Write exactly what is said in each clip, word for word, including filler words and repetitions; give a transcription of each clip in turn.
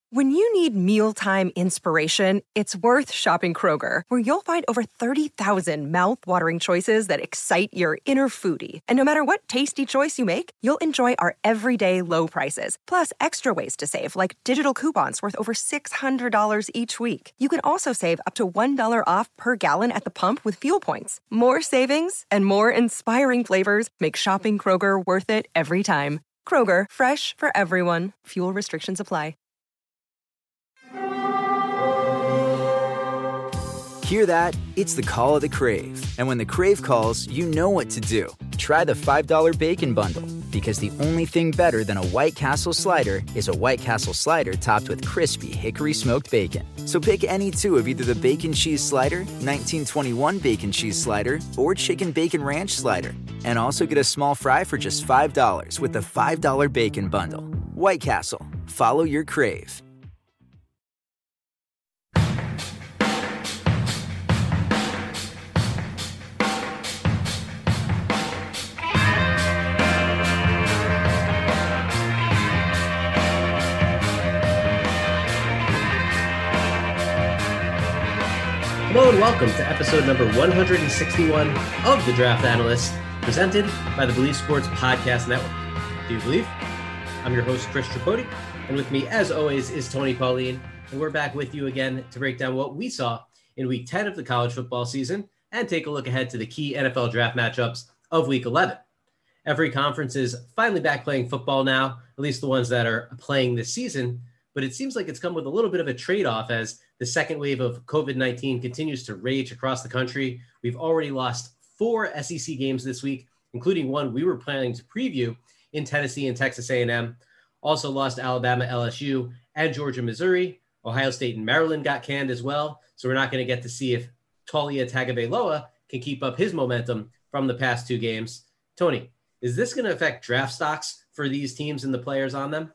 When you need mealtime inspiration, it's worth shopping Kroger, where you'll find over thirty thousand mouth-watering choices that excite your inner foodie. And no matter what tasty choice you make, you'll enjoy our everyday low prices, plus extra ways to save, like digital coupons worth over six hundred dollars each week. You can also save up to one dollar off per gallon at the pump with fuel points. More savings and more inspiring flavors make shopping Kroger worth it every time. Kroger, fresh for everyone. Fuel restrictions apply. Hear that? It's the call of the Crave. And when the Crave calls, you know what to do. Try the five dollar Bacon Bundle, because the only thing better than a White Castle slider is a White Castle slider topped with crispy hickory smoked bacon. So pick any two of either the Bacon Cheese Slider, nineteen twenty-one Bacon Cheese Slider, or Chicken Bacon Ranch Slider. And also get a small fry for just five dollars with the five dollar Bacon Bundle. White Castle. Follow your Crave. Hello and welcome to episode number one hundred sixty-one of The Draft Analyst, presented by the Believe Sports Podcast Network. Do you believe? I'm your host, Chris Tripodi, and with me, as always, is Tony Pauline, and we're back with you again to break down what we saw in Week ten of the college football season and take a look ahead to the key N F L draft matchups of Week eleven. Every conference is finally back playing football now, at least the ones that are playing this season, but it seems like it's come with a little bit of a trade-off as the second wave of covid nineteen continues to rage across the country. We've already lost four S E C games this week, including one we were planning to preview in Tennessee and Texas A and M. Also lost Alabama, L S U, and Georgia, Missouri. Ohio State and Maryland got canned as well, so we're not going to get to see if Taulia Tagovailoa can keep up his momentum from the past two games. Tony, is this going to affect draft stocks for these teams and the players on them?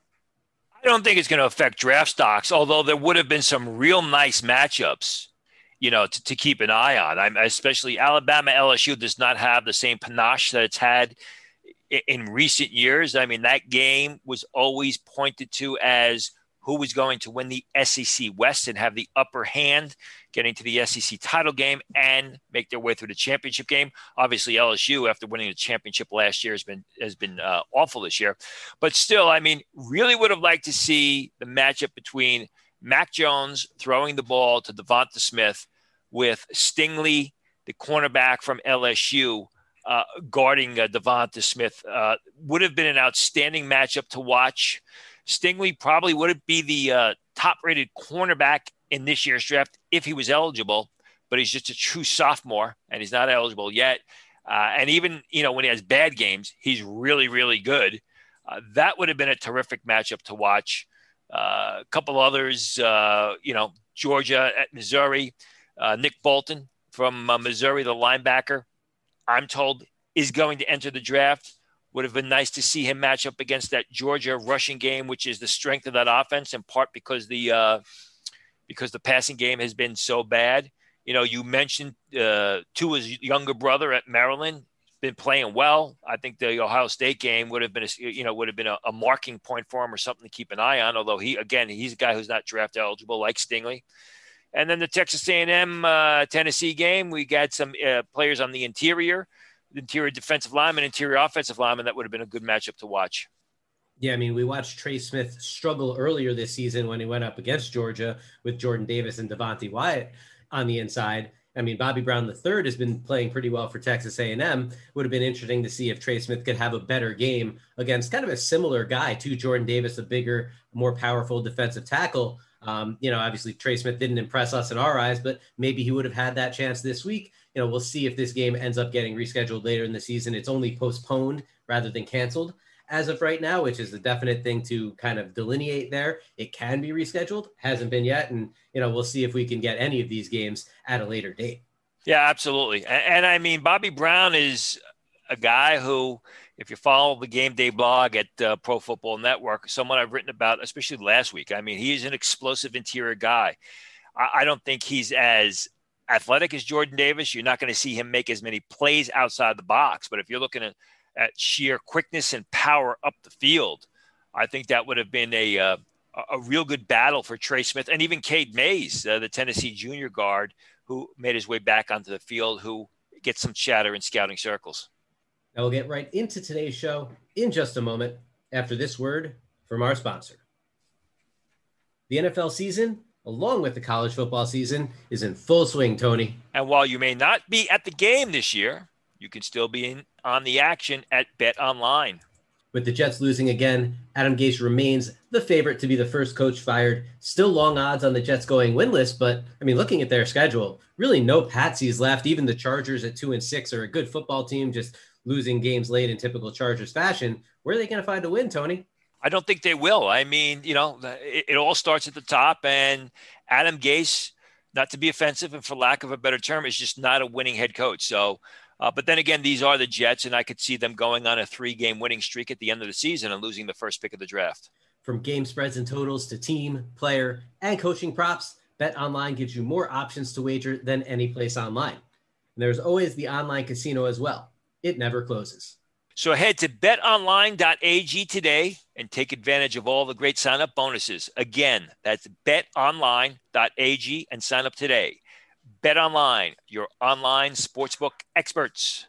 I don't think it's going to affect draft stocks, although there would have been some real nice matchups, you know, to, to keep an eye on. I'm especially Alabama L S U does not have the same panache that it's had in, in recent years. I mean, that game was always pointed to as who was going to win the S E C West and have the upper hand getting to the S E C title game and make their way through the championship game. Obviously, L S U, after winning the championship last year, has been has been uh, awful this year. But still, I mean, really would have liked to see the matchup between Mac Jones throwing the ball to Devonta Smith with Stingley, the cornerback from L S U, uh, guarding uh, Devonta Smith. Uh, would have been an outstanding matchup to watch. Stingley probably would be the uh, top-rated cornerback in this year's draft if he was eligible, but he's just a true sophomore, and he's not eligible yet. Uh, and even, you know, when he has bad games, he's really, really good. Uh, that would have been a terrific matchup to watch. Uh, a couple others, uh, you know, Georgia at Missouri. Uh, Nick Bolton from uh, Missouri, the linebacker, I'm told is going to enter the draft. Would have been nice to see him match up against that Georgia rushing game, which is the strength of that offense, in part because the uh, because the passing game has been so bad. You know, you mentioned uh, Tua's younger brother at Maryland been playing well. I think the Ohio State game would have been, a, you know, would have been a, a marking point for him or something to keep an eye on. Although he, again, he's a guy who's not draft eligible, like Stingley. And then the Texas A and M uh, Tennessee game, we got some uh, players on the interior. Interior defensive lineman, interior offensive lineman, that would have been a good matchup to watch. Yeah, I mean, we watched Trey Smith struggle earlier this season when he went up against Georgia with Jordan Davis and Devontae Wyatt on the inside. I mean, Bobby Brown the third has been playing pretty well for Texas A and M. Would have been interesting to see if Trey Smith could have a better game against kind of a similar guy to Jordan Davis, a bigger, more powerful defensive tackle. Um, you know, obviously Trey Smith didn't impress us in our eyes, but maybe he would have had that chance this week. You know, we'll see if this game ends up getting rescheduled later in the season. It's only postponed rather than canceled as of right now, which is the definite thing to kind of delineate there. It can be rescheduled, hasn't been yet. And, you know, we'll see if we can get any of these games at a later date. Yeah, absolutely. And, and I mean, Bobby Brown is a guy who, if you follow the Game Day blog at uh, Pro Football Network, someone I've written about, especially last week. I mean, he's an explosive interior guy. I, I don't think he's as athletic as Jordan Davis. You're not going to see him make as many plays outside the box. But if you're looking at, at sheer quickness and power up the field, I think that would have been a uh, a, a real good battle for Trey Smith and even Cade Mays, uh, the Tennessee junior guard who made his way back onto the field, who gets some chatter in scouting circles. Now we'll get right into today's show in just a moment after this word from our sponsor. The N F L season, along with the college football season, is in full swing, Tony. And while you may not be at the game this year, you can still be in, on the action at BetOnline. With the Jets losing again, Adam Gase remains the favorite to be the first coach fired. Still long odds on the Jets going winless, but I mean, looking at their schedule, really no patsies left. Even the Chargers at two and six are a good football team, just losing games late in typical Chargers fashion. Where are they going to find a win, Tony? I don't think they will. I mean, you know, it, it all starts at the top, and Adam Gase, not to be offensive and for lack of a better term, is just not a winning head coach. So, uh, but then again, these are the Jets, and I could see them going on a three-game winning streak at the end of the season and losing the first pick of the draft. From game spreads and totals to team, player, and coaching props, BetOnline gives you more options to wager than any place online. And there's always the online casino as well. It never closes. So head to bet online dot a g today and take advantage of all the great sign-up bonuses. Again, that's bet online dot a g and sign up today. BetOnline, your online sportsbook experts.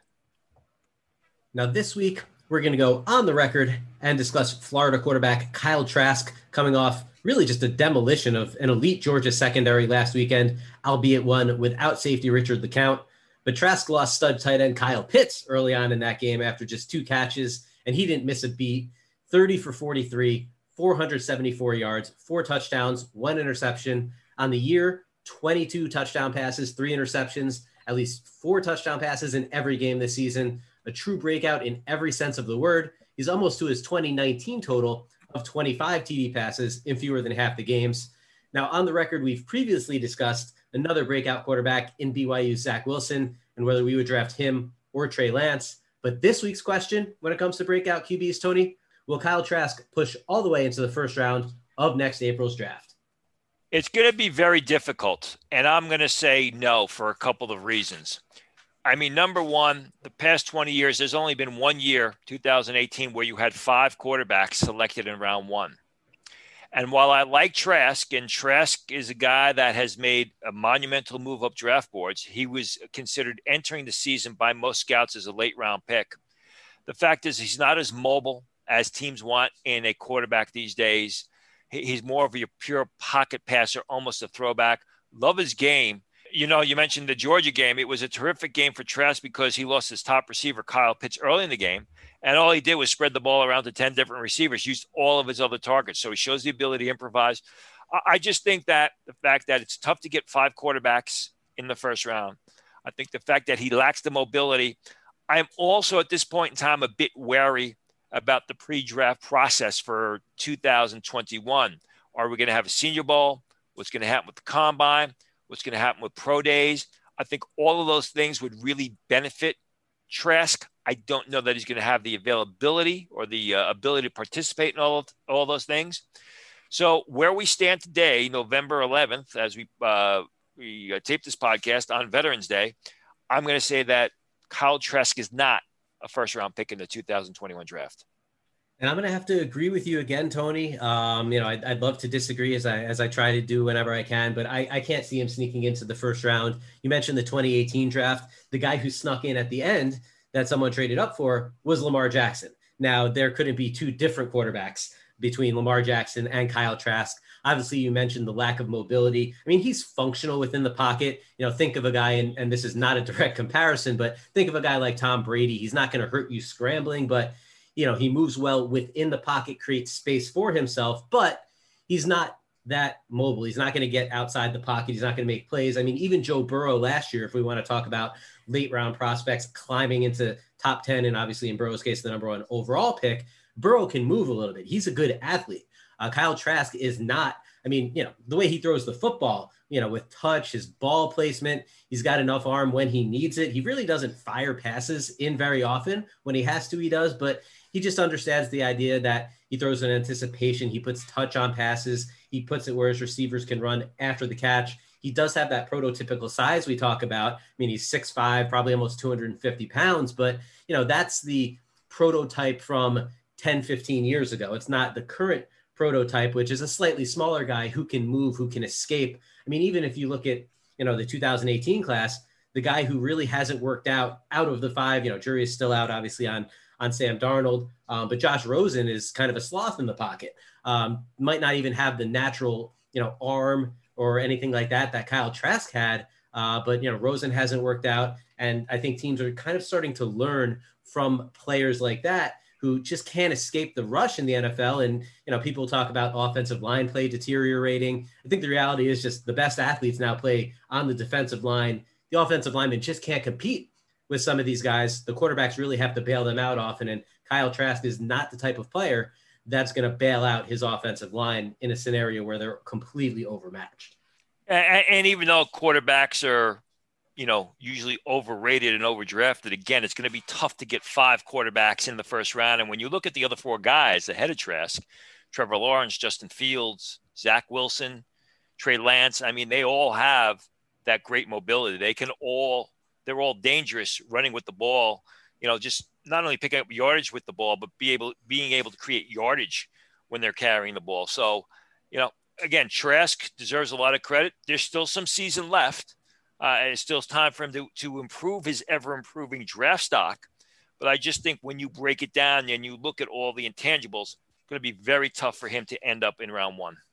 Now this week, we're going to go on the record and discuss Florida quarterback Kyle Trask coming off really just a demolition of an elite Georgia secondary last weekend, albeit one without safety Richard LeCounte. But Trask lost stud tight end Kyle Pitts early on in that game after just two catches, and he didn't miss a beat. thirty for forty-three, four hundred seventy-four yards, four touchdowns, one interception. On the year, twenty-two touchdown passes, three interceptions, at least four touchdown passes in every game this season. A true breakout in every sense of the word. He's almost to his twenty nineteen total of twenty-five T D passes in fewer than half the games. Now, on the record, we've previously discussed another breakout quarterback in B Y U's Zach Wilson and whether we would draft him or Trey Lance. But this week's question, when it comes to breakout Q Bs, Tony, will Kyle Trask push all the way into the first round of next April's draft? It's going to be very difficult, and I'm going to say no for a couple of reasons. I mean, number one, the past twenty years, there's only been one year, two thousand eighteen, where you had five quarterbacks selected in round one. And while I like Trask, and Trask is a guy that has made a monumental move up draft boards, he was considered entering the season by most scouts as a late round pick. The fact is he's not as mobile as teams want in a quarterback these days. He's more of a pure pocket passer, almost a throwback. Love his game. You know, you mentioned the Georgia game. It was a terrific game for Trask because he lost his top receiver, Kyle Pitts, early in the game. And all he did was spread the ball around to ten different receivers, used all of his other targets. So he shows the ability to improvise. I just think that the fact that it's tough to get five quarterbacks in the first round, I think the fact that he lacks the mobility. I'm also at this point in time a bit wary about the pre-draft process for two thousand twenty-one. Are we going to have a Senior Bowl? What's going to happen with the Combine? What's going to happen with pro days? I think all of those things would really benefit Trask. I don't know that he's going to have the availability or the uh, ability to participate in all of all those things. So where we stand today, November eleventh, as we uh, we uh, tape this podcast on Veterans Day, I'm going to say that Kyle Trask is not a first-round pick in the two thousand twenty-one draft. And I'm going to have to agree with you again, Tony. Um, you know, I'd, I'd love to disagree as I as I try to do whenever I can, but I, I can't see him sneaking into the first round. You mentioned the twenty eighteen draft. The guy who snuck in at the end that someone traded up for was Lamar Jackson. Now, there couldn't be two different quarterbacks between Lamar Jackson and Kyle Trask. Obviously, you mentioned the lack of mobility. I mean, he's functional within the pocket. You know, think of a guy, and, and this is not a direct comparison, but think of a guy like Tom Brady. He's not going to hurt you scrambling, but you know, he moves well within the pocket, creates space for himself, but he's not that mobile. He's not going to get outside the pocket. He's not going to make plays. I mean, even Joe Burrow last year, if we want to talk about late round prospects climbing into top ten, and obviously in Burrow's case, the number one overall pick, Burrow can move a little bit. He's a good athlete. Uh, Kyle Trask is not. I mean, you know, the way he throws the football, you know, with touch, his ball placement, he's got enough arm when he needs it. He really doesn't fire passes in very often. When he has to, he does, but he just understands the idea that he throws in anticipation. He puts touch on passes. He puts it where his receivers can run after the catch. He does have that prototypical size we talk about. I mean, he's six five, probably almost two hundred fifty pounds, but you know, that's the prototype from ten, fifteen years ago. It's not the current prototype, which is a slightly smaller guy who can move, who can escape. I mean, even if you look at, you know, the two thousand eighteen class, the guy who really hasn't worked out out of the five, you know, jury is still out obviously on, on Sam Darnold, um, but Josh Rosen is kind of a sloth in the pocket. Um, might not even have the natural, you know, arm or anything like that that Kyle Trask had. Uh, but, you know, Rosen hasn't worked out. And I think teams are kind of starting to learn from players like that who just can't escape the rush in the N F L. And, you know, people talk about offensive line play deteriorating. I think the reality is just the best athletes now play on the defensive line. The offensive linemen just can't compete with some of these guys. The quarterbacks really have to bail them out often. And Kyle Trask is not the type of player that's going to bail out his offensive line in a scenario where they're completely overmatched. And, and even though quarterbacks are, you know, usually overrated and overdrafted, again, it's going to be tough to get five quarterbacks in the first round. And when you look at the other four guys ahead of Trask, Trevor Lawrence, Justin Fields, Zach Wilson, Trey Lance, I mean, they all have that great mobility. They can all, they're all dangerous running with the ball, you know, just not only picking up yardage with the ball, but be able, being able to create yardage when they're carrying the ball. So, you know, again, Trask deserves a lot of credit. There's still some season left. Uh, it's still time for him to, to improve his ever-improving draft stock. But I just think when you break it down and you look at all the intangibles, it's going to be very tough for him to end up in round one.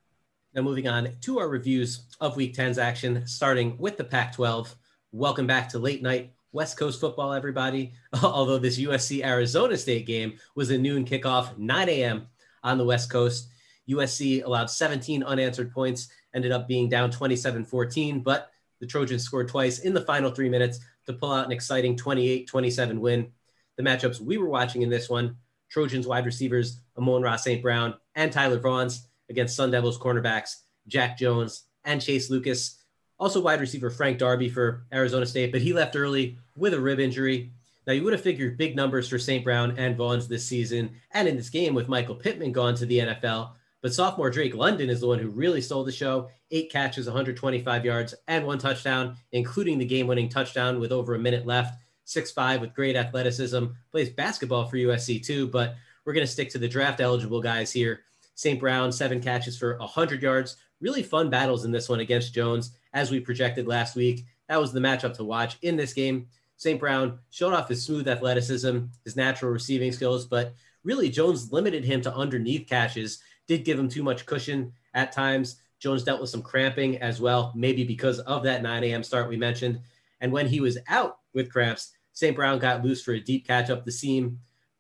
Now moving on to our reviews of Week ten's action, starting with the Pac twelve. Welcome back to late night West Coast football, everybody. Although this U S C-Arizona State game was a noon kickoff, nine a.m. on the West Coast. U S C allowed seventeen unanswered points, ended up being down twenty-seven fourteen, but the Trojans scored twice in the final three minutes to pull out an exciting twenty-eight twenty-seven win. The matchups we were watching in this one, Trojans wide receivers Amon-Ra Saint Brown and Tyler Vaughns against Sun Devils cornerbacks Jack Jones and Chase Lucas. Also wide receiver Frank Darby for Arizona State, but he left early with a rib injury. Now you would have figured big numbers for Saint Brown and Vaughns this season and in this game with Michael Pittman gone to the N F L. But sophomore Drake London is the one who really stole the show. Eight catches, one hundred twenty-five yards, and one touchdown, including the game-winning touchdown with over a minute left. six five with great athleticism. Plays basketball for U S C too, but we're going to stick to the draft-eligible guys here. Saint Brown, seven catches for one hundred yards. Really fun battles in this one against Jones, as we projected last week. That was the matchup to watch in this game. Saint Brown showed off his smooth athleticism, his natural receiving skills, but really Jones limited him to underneath catches, did give him too much cushion at times. Jones dealt with some cramping as well, maybe because of that nine a.m. start we mentioned. And when he was out with cramps, Saint Brown got loose for a deep catch up the seam.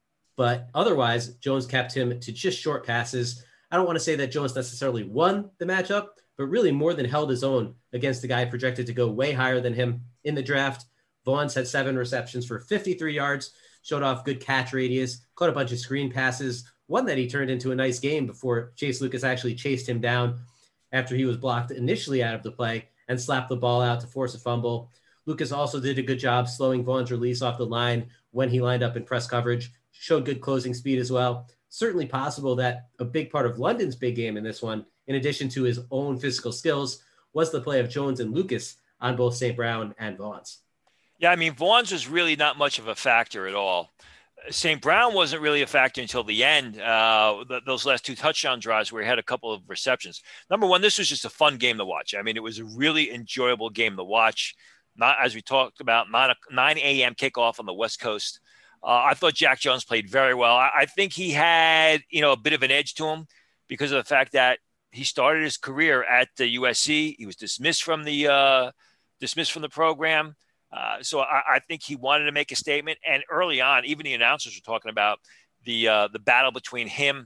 But otherwise, Jones kept him to just short passes. I don't want to say that Jones necessarily won the matchup, but really more than held his own against the guy projected to go way higher than him in the draft. Vaughns had seven receptions for fifty-three yards, showed off good catch radius, caught a bunch of screen passes, one that he turned into a nice game before Chase Lucas actually chased him down after he was blocked initially out of the play and slapped the ball out to force a fumble. Lucas also did a good job slowing Vaughn's release off the line when he lined up in press coverage, showed good closing speed as well. Certainly possible that a big part of London's big game in this one, in addition to his own physical skills, was the play of Jones and Lucas on both Saint Brown and Vaughns. Yeah, I mean, Vaughns was really not much of a factor at all. Saint Brown wasn't really a factor until the end, uh, th- those last two touchdown drives where he had a couple of receptions. Number one, this was just a fun game to watch. I mean, it was a really enjoyable game to watch. Not, as we talked about, nine a.m. kickoff on the West Coast. Uh, I thought Jack Jones played very well. I, I think he had, you know, a bit of an edge to him because of the fact that he started his career at the U S C. He was dismissed from the uh, dismissed from the program. Uh, so I, I think he wanted to make a statement. And early on, even the announcers were talking about the uh, the battle between him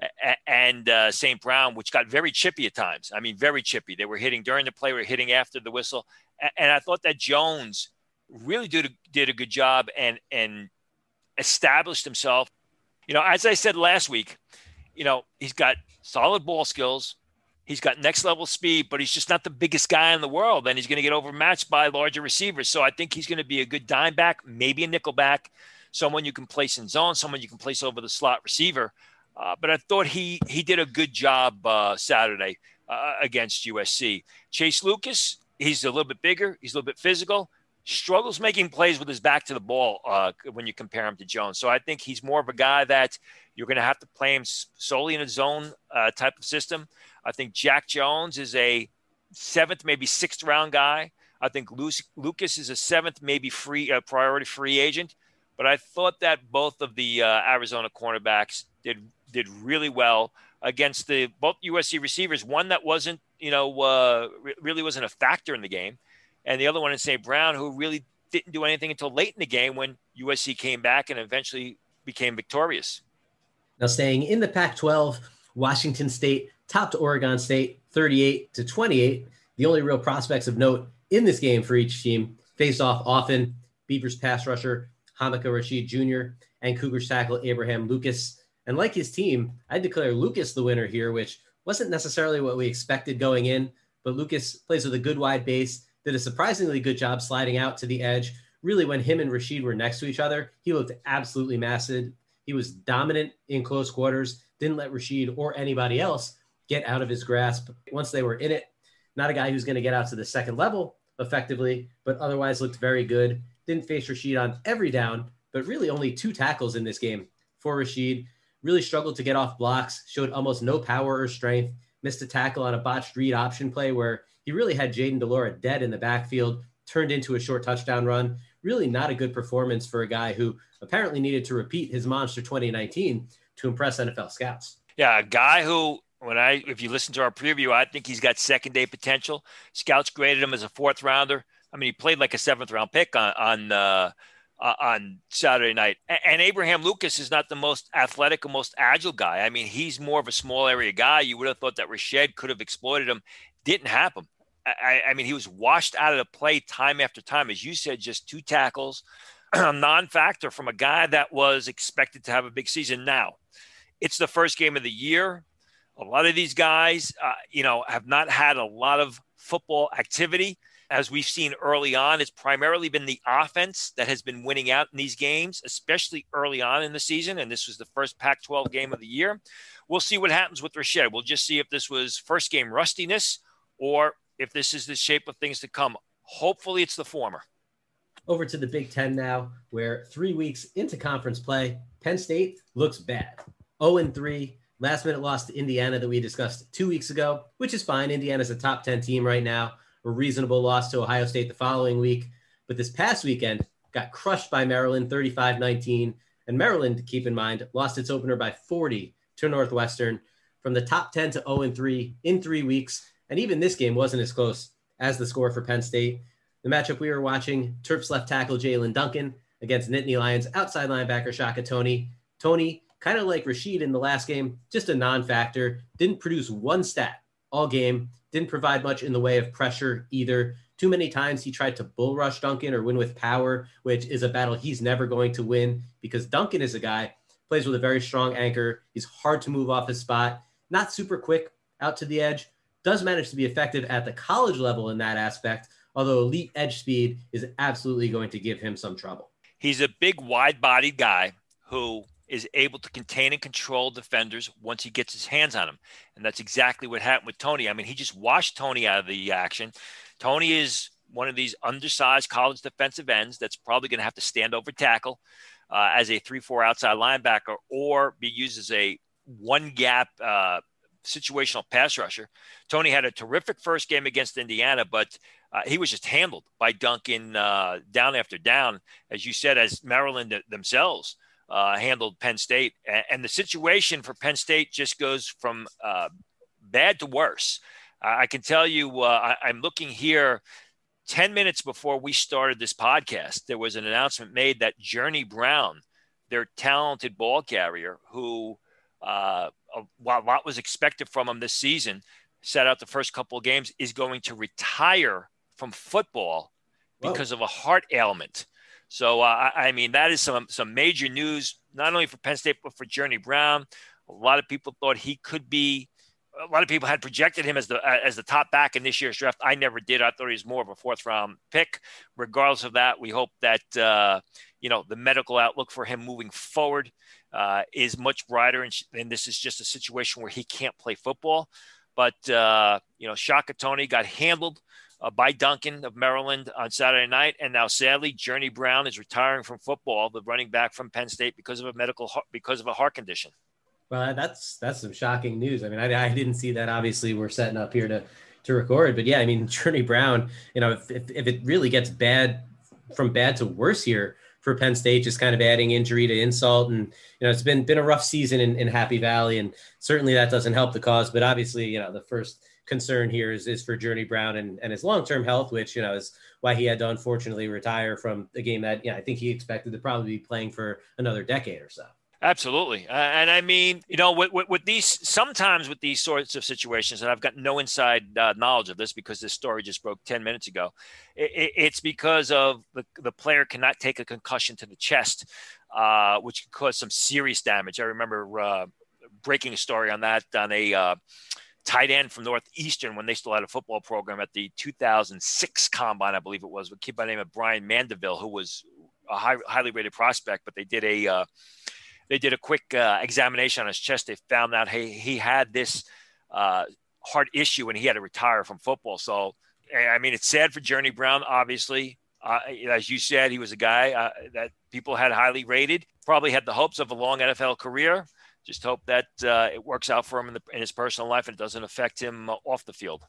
and uh, Saint Brown, which got very chippy at times. I mean, very chippy. They were hitting during the play, were hitting after the whistle. And I thought that Jones really did a, did a good job and and established himself. You know, as I said last week, you know, he's got solid ball skills. He's got next level speed, but he's just not the biggest guy in the world. And he's going to get overmatched by larger receivers. So I think he's going to be a good dime back, maybe a nickel back, someone you can place in zone, someone you can place over the slot receiver. Uh, but I thought he he did a good job uh, Saturday uh, against U S C. Chase Lucas, he's a little bit bigger. He's a little bit physical. struggles making plays with his back to the ball uh, when you compare him to Jones. So I think he's more of a guy that you're going to have to play him solely in a zone uh, type of system. I think Jack Jones is a seventh, maybe sixth round guy. I think Lucas is a seventh, maybe free uh, priority free agent. But I thought that both of the uh, Arizona cornerbacks did did really well against the both U S C receivers. One that wasn't, you know, uh, re- really wasn't a factor in the game, and the other one in Saint Brown, who really didn't do anything until late in the game when U S C came back and eventually became victorious. Now, staying in the Pac twelve, Washington State topped Oregon State thirty-eight to twenty-eight. The only real prospects of note in this game for each team faced off often. Beavers pass rusher Hamaka Rashid Junior and Cougars tackle Abraham Lucas. And like his team, I declare Lucas the winner here, which wasn't necessarily what we expected going in, but Lucas plays with a good wide base, did a surprisingly good job sliding out to the edge. Really, when him and Rashid were next to each other, he looked absolutely massive. He was dominant in close quarters, didn't let Rashid or anybody else get out of his grasp once they were in it. Not a guy who's going to get out to the second level effectively, but otherwise looked very good. Didn't face Rashid on every down, but really only two tackles in this game for Rashid. Really struggled to get off blocks, showed almost no power or strength, missed a tackle on a botched read option play where he really had Jaden DeLora dead in the backfield, turned into a short touchdown run. Really not a good performance for a guy who apparently needed to repeat his monster twenty nineteen to impress N F L scouts. Yeah, a guy who, when I, if you listen to our preview, I think he's got second day potential. Scouts graded him as a fourth rounder. I mean, he played like a seventh round pick on on uh, on Saturday night. And Abraham Lucas is not the most athletic or most agile guy. I mean, he's more of a small area guy. You would have thought that Rashed could have exploited him. Didn't happen. I, I mean, he was washed out of the play time after time. As you said, just two tackles, a non-factor from a guy that was expected to have a big season. Now, it's the first game of the year. A lot of these guys, uh, you know, have not had a lot of football activity. As we've seen early on, it's primarily been the offense that has been winning out in these games, especially early on in the season. And this was the first Pac twelve game of the year. We'll see what happens with Rashed. We'll just see if this was first game rustiness or if this is the shape of things to come. Hopefully it's the former. Over to the Big Ten now, where three weeks into conference play, Penn State looks bad. oh and three, last minute loss to Indiana that we discussed two weeks ago, which is fine. Indiana's a top ten team right now. A reasonable loss to Ohio State the following week. But this past weekend got crushed by Maryland thirty-five nineteen. And Maryland, keep in mind, lost its opener by forty to Northwestern. From the top ten to oh and three in three weeks. And even this game wasn't as close as the score for Penn State. The matchup we were watching, Terps left tackle Jalen Duncan against Nittany Lions outside linebacker Shaka Toney. Toney, kind of like Rashid in the last game, just a non-factor. Didn't produce one stat all game. Didn't provide much in the way of pressure either. Too many times he tried to bull rush Duncan or win with power, which is a battle he's never going to win because Duncan is a guy, plays with a very strong anchor. He's hard to move off his spot. Not super quick out to the edge. Does manage to be effective at the college level in that aspect, although elite edge speed is absolutely going to give him some trouble. He's a big, wide-bodied guy who is able to contain and control defenders once he gets his hands on them. And that's exactly what happened with Toney. I mean, he just washed Toney out of the action. Toney is one of these undersized college defensive ends that's probably going to have to stand over tackle uh, as a three four outside linebacker or be used as a one-gap uh, situational pass rusher. Toney had a terrific first game against Indiana, but uh, he was just handled by Duncan uh, down after down, as you said, as Maryland themselves Uh, handled Penn State. And the situation for Penn State just goes from uh, bad to worse. Uh, I can tell you, uh, I, I'm looking here ten minutes before we started this podcast, there was an announcement made that Journey Brown, their talented ball carrier, who uh, while a lot was expected from him this season, sat out the first couple of games, is going to retire from football because Whoa. of a heart ailment. So, uh, I mean, that is some some major news, not only for Penn State, but for Journey Brown. A lot of people thought he could be – a lot of people had projected him as the as the top back in this year's draft. I never did. I thought he was more of a fourth-round pick. Regardless of that, we hope that, uh, you know, the medical outlook for him moving forward uh, is much brighter, and, and this is just a situation where he can't play football. But, uh, you know, Shaka Toney got handled uh, by Duncan of Maryland on Saturday night. And now, sadly, Journey Brown is retiring from football, the running back from Penn State, because of a medical, because of a heart condition. Well, that's, that's some shocking news. I mean, I, I didn't see that. Obviously we're setting up here to, to record, but yeah, I mean, Journey Brown, you know, if, if, if it really gets bad from bad to worse here for Penn State, just kind of adding injury to insult. And, you know, it's been, been a rough season in, in Happy Valley, and certainly that doesn't help the cause, but obviously, you know, the first concern here is, is for Journey Brown and, and his long-term health, which, you know, is why he had to unfortunately retire from a game that, yeah, I think he expected to probably be playing for another decade or so. Absolutely. Uh, and I mean, you know, with, with, with these, sometimes with these sorts of situations, and I've got no inside uh, knowledge of this because this story just broke ten minutes ago, it, it, it's because of the, the player cannot take a concussion to the chest, uh, which can cause some serious damage. I remember uh, breaking a story on that on a uh, tight end from Northeastern when they still had a football program at the two thousand six Combine, I believe it was, with a kid by the name of Brian Mandeville, who was a high, highly rated prospect, but they did a uh, They did a quick uh, examination on his chest. They found out he, he had this uh, heart issue and he had to retire from football. So, I mean, it's sad for Journey Brown, obviously. Uh, as you said, he was a guy uh, that people had highly rated, probably had the hopes of a long N F L career. Just hope that uh, it works out for him in, the, in his personal life and it doesn't affect him uh, off the field.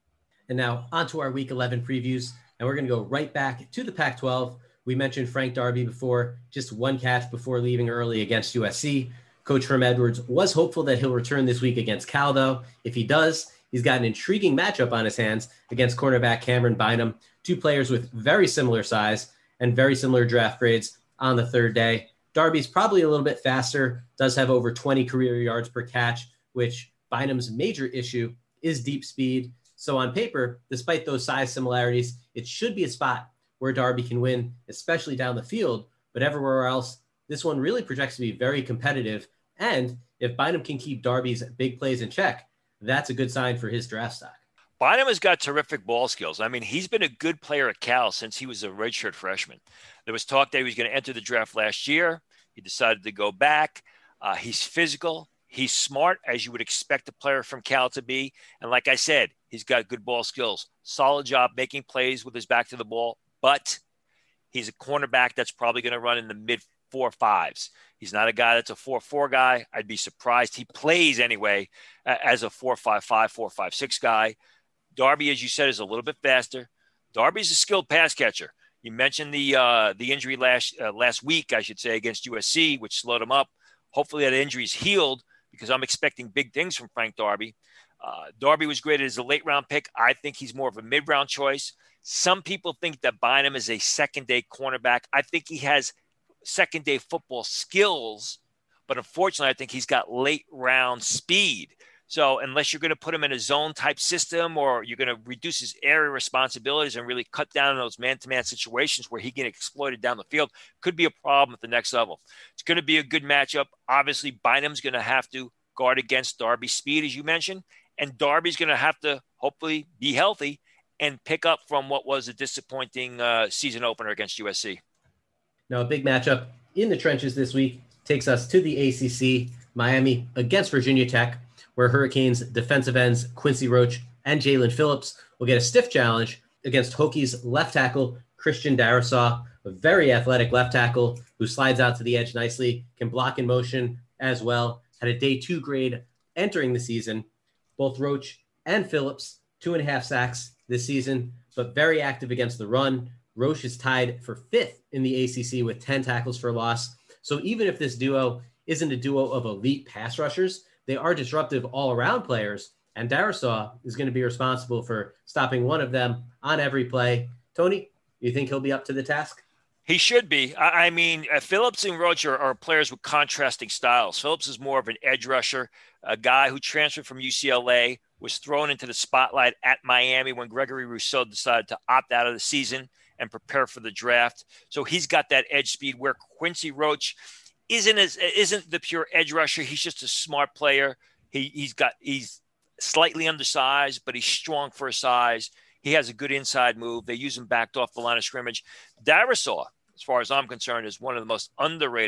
And now on to our week eleven previews. And we're going to go right back to the Pac twelve. We mentioned Frank Darby before, just one catch before leaving early against U S C. Coach Herm Edwards was hopeful that he'll return this week against Cal, though. If he does, he's got an intriguing matchup on his hands against cornerback Cameron Bynum, two players with very similar size and very similar draft grades on the third day. Darby's probably a little bit faster, does have over twenty career yards per catch, which Bynum's major issue is deep speed. So on paper, despite those size similarities, it should be a spot where Darby can win, especially down the field, but everywhere else, this one really projects to be very competitive. And if Bynum can keep Darby's big plays in check, that's a good sign for his draft stock. Bynum has got terrific ball skills. I mean, he's been a good player at Cal since he was a redshirt freshman. There was talk that he was going to enter the draft last year. He decided to go back. Uh, he's physical. He's smart, as you would expect a player from Cal to be. And like I said, he's got good ball skills. Solid job making plays with his back to the ball. But he's a cornerback that's probably going to run in the mid four fives. He's not a guy that's a four four guy. I'd be surprised. He plays anyway as a four five five, four five six guy. Darby, as you said, is a little bit faster. Darby's a skilled pass catcher. You mentioned the uh, the injury last uh, last week, I should say, against U S C, which slowed him up. Hopefully that injury's healed because I'm expecting big things from Frank Darby. Uh, Darby was graded as a late round pick. I think he's more of a mid round choice. Some people think that Bynum is a second-day cornerback. I think he has second-day football skills, but unfortunately, I think he's got late-round speed. So unless you're going to put him in a zone-type system or you're going to reduce his area responsibilities and really cut down on those man-to-man situations where he can exploit it down the field, could be a problem at the next level. It's going to be a good matchup. Obviously, Bynum's going to have to guard against Darby's speed, as you mentioned, and Darby's going to have to hopefully be healthy and pick up from what was a disappointing uh, season opener against U S C. Now, a big matchup in the trenches this week takes us to the A C C, Miami against Virginia Tech, where Hurricanes defensive ends Quincy Roach and Jalen Phillips will get a stiff challenge against Hokies left tackle Christian Darrisaw, a very athletic left tackle who slides out to the edge nicely, can block in motion as well, had a day two grade entering the season. Both Roach and Phillips, two and a half sacks this season, but very active against the run. Roach is tied for fifth in the A C C with ten tackles for loss. So even if this duo isn't a duo of elite pass rushers, they are disruptive all-around players, and Darrisaw is going to be responsible for stopping one of them on every play. Tony, you think he'll be up to the task? He should be. I, I mean, uh, Phillips and Roach are, are players with contrasting styles. Phillips is more of an edge rusher, a guy who transferred from U C L A, was thrown into the spotlight at Miami when Gregory Rousseau decided to opt out of the season and prepare for the draft. So he's got that edge speed where Quincy Roach isn't as isn't the pure edge rusher. He's just a smart player. He he's got he's slightly undersized, but he's strong for his size. He has a good inside move. They use him backed off the line of scrimmage. Darrisaw, as far as I'm concerned, is one of the most underrated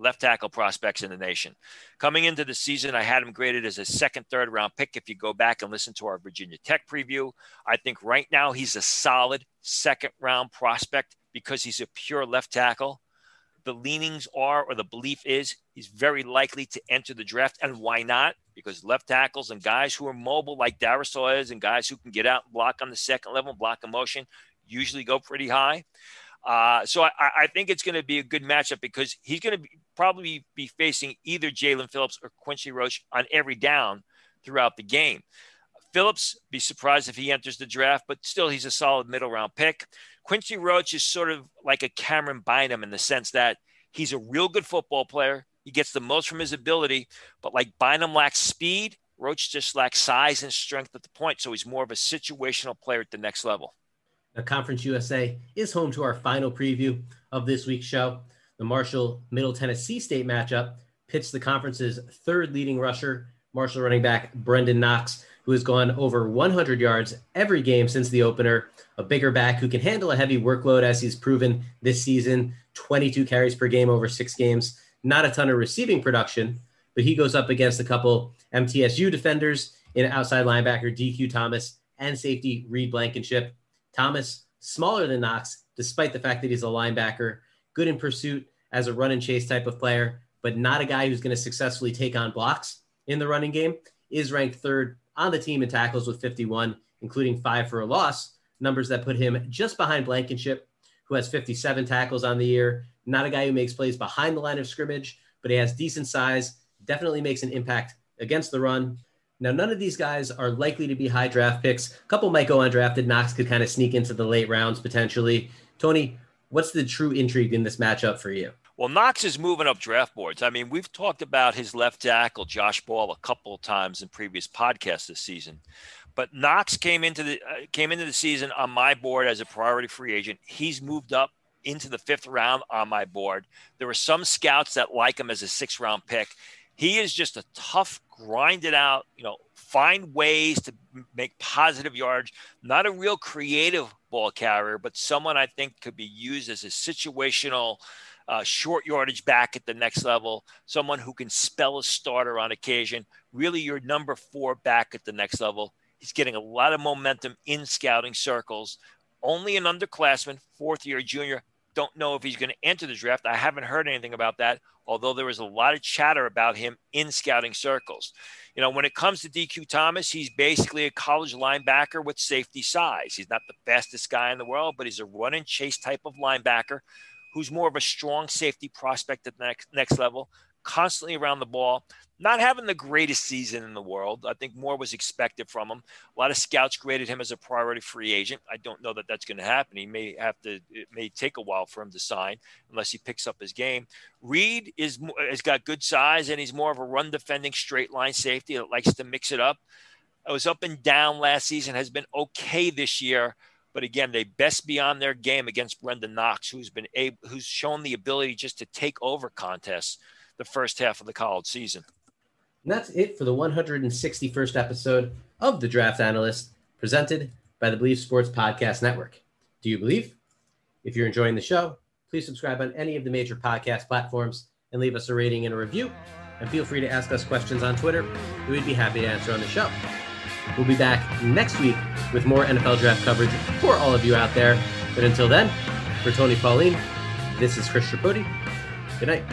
left tackle prospects in the nation. Coming into the season, I had him graded as a second, third round pick. If you go back and listen to our Virginia Tech preview, I think right now he's a solid second round prospect because he's a pure left tackle. The leanings are, or the belief is, he's very likely to enter the draft. And why not? Because left tackles and guys who are mobile like Darrisaw is, and guys who can get out and block on the second level, block in motion, usually go pretty high. Uh, so I, I think it's going to be a good matchup because he's going to be, probably be facing either Jaelan Phillips or Quincy Roche on every down throughout the game. Phillips, be surprised if he enters the draft, but still he's a solid middle round pick. Quincy Roche is sort of like a Cameron Bynum in the sense that he's a real good football player. He gets the most from his ability, but like Bynum lacks speed, Roche just lacks size and strength at the point. So he's more of a situational player at the next level. Now, Conference U S A is home to our final preview of this week's show. The Marshall Middle Tennessee State matchup pits the conference's third leading rusher, Marshall running back Brendan Knox, who has gone over one hundred yards every game since the opener, a bigger back who can handle a heavy workload as he's proven this season, twenty-two carries per game over six games, not a ton of receiving production, but he goes up against a couple M T S U defenders in outside linebacker D Q Thomas and safety Reed Blankenship. Thomas, smaller than Knox, despite the fact that he's a linebacker, good in pursuit as a run and chase type of player, but not a guy who's going to successfully take on blocks in the running game, is ranked third on the team in tackles with fifty-one, including five for a loss, numbers that put him just behind Blankenship, who has fifty-seven tackles on the year. Not a guy who makes plays behind the line of scrimmage, but he has decent size, definitely makes an impact against the run. Now, none of these guys are likely to be high draft picks. A couple might go undrafted. Knox could kind of sneak into the late rounds potentially. Tony, what's the true intrigue in this matchup for you? Well, Knox is moving up draft boards. I mean, we've talked about his left tackle, Josh Ball, a couple of times in previous podcasts this season. But Knox came into the uh, came into the season on my board as a priority free agent. He's moved up into the fifth round on my board. There were some scouts that like him as a sixth round pick. He is just a tough, grind it out, you know, find ways to make positive yards. Not a real creative ball carrier, but someone I think could be used as a situational uh, short yardage back at the next level. Someone who can spell a starter on occasion. Really your number four back at the next level. He's getting a lot of momentum in scouting circles. Only an underclassman, fourth year junior. Don't know if he's going to enter the draft. I haven't heard anything about that, although there was a lot of chatter about him in scouting circles. You know, when it comes to D Q Thomas, he's basically a college linebacker with safety size. He's not the fastest guy in the world, but he's a run and chase type of linebacker who's more of a strong safety prospect at the next, next level, constantly around the ball, not having the greatest season in the world. I think more was expected from him. A lot of scouts graded him as a priority free agent. I don't know that that's going to happen. He may have to, it may take a while for him to sign unless he picks up his game. Reed is has got good size, and he's more of a run defending straight line safety that likes to mix it up. I was up and down last season, has been okay this year. But again, they best be on their game against Brendan Knox, who's been able, who's shown the ability just to take over contests the first half of the college season. And that's it for the one hundred sixty-first episode of The Draft Analyst, presented by the Believe Sports Podcast Network. Do you believe? If you're enjoying the show, please subscribe on any of the major podcast platforms and leave us a rating and a review. And feel free to ask us questions on Twitter. We'd be happy to answer on the show. We'll be back next week with more N F L draft coverage for all of you out there. But until then, for Tony Pauline, this is Chris Tripodi. Good night.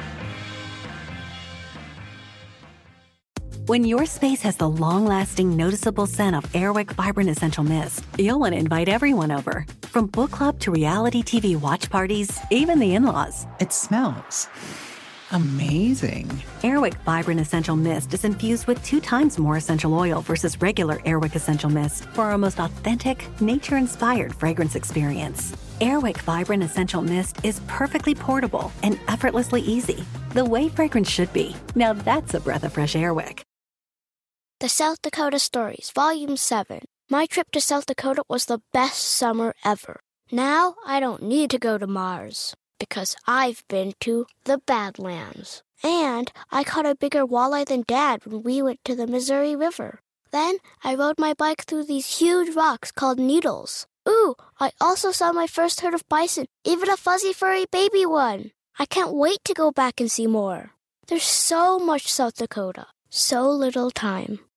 When your space has the long-lasting, noticeable scent of Airwick Vibrant Essential Mist, you'll want to invite everyone over. From book club to reality T V watch parties, even the in-laws. It smells amazing. Airwick Vibrant Essential Mist is infused with two times more essential oil versus regular Airwick Essential Mist for our most authentic, nature-inspired fragrance experience. Airwick Vibrant Essential Mist is perfectly portable and effortlessly easy. The way fragrance should be. Now that's a breath of fresh Airwick. The South Dakota Stories, Volume seven. My trip to South Dakota was the best summer ever. Now I don't need to go to Mars, because I've been to the Badlands. And I caught a bigger walleye than Dad when we went to the Missouri River. Then I rode my bike through these huge rocks called needles. Ooh, I also saw my first herd of bison, even a fuzzy furry baby one. I can't wait to go back and see more. There's so much South Dakota, so little time.